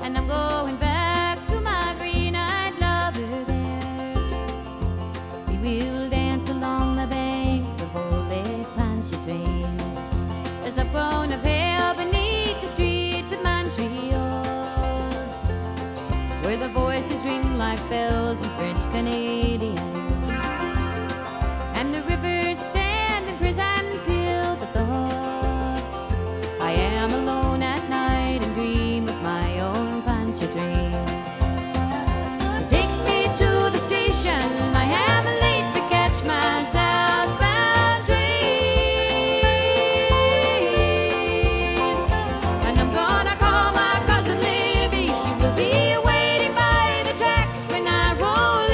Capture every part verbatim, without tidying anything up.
and I'm going back to my green-eyed lover there. We will dance along the banks of old Lake Pontchartrain as I've grown up here beneath the streets of Montreal, where the voices ring like bells in French Canadian, and the rivers stand in prison till the thought I am alone at night and dream of my own Pontchartrain. Take me to the station, I am late to catch my southbound train, and I'm gonna call my cousin Libby. She will be waiting by the tracks when I roll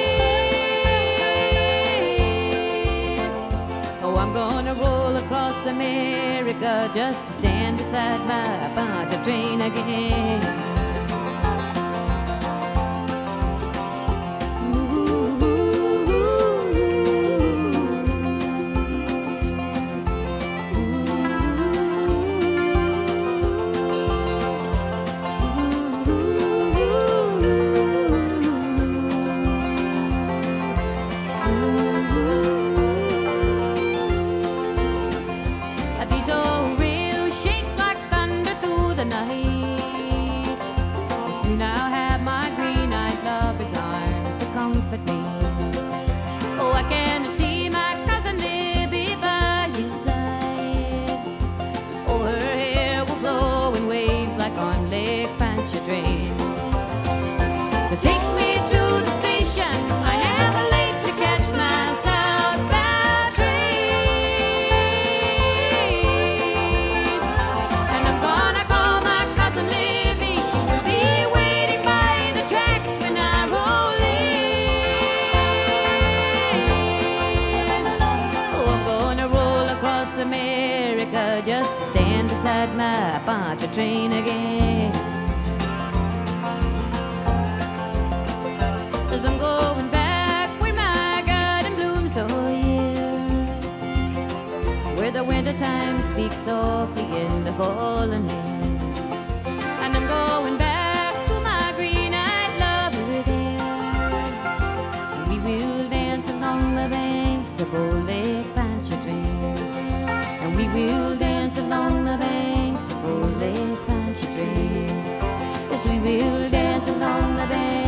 in. Oh, I'm gonna roll across America just to stand beside my Pontchartrain again. These old rails shake like thunder through the night. Soon I'll have my green-eyed lover's arms to comfort me. Oh, I can see my cousin Libby by his side. Oh, her hair will flow in waves like on Lake Pontchartrain. So take me to the station, I am late to catch my southbound train, and I'm gonna call my cousin Libby. She will be waiting by the tracks when I roll in. Oh, I'm gonna roll across America just to stand beside my Pontchartrain again. 'Cause I'm going back where my garden blooms all year, where the winter time speaks softly in the fallen wind, and I'm going back to my green-eyed lover there. We will dance along the banks of old Lake Pontchartrain, and we will dance along the banks of old Lake Pontchartrain. Yes, we will dance along the banks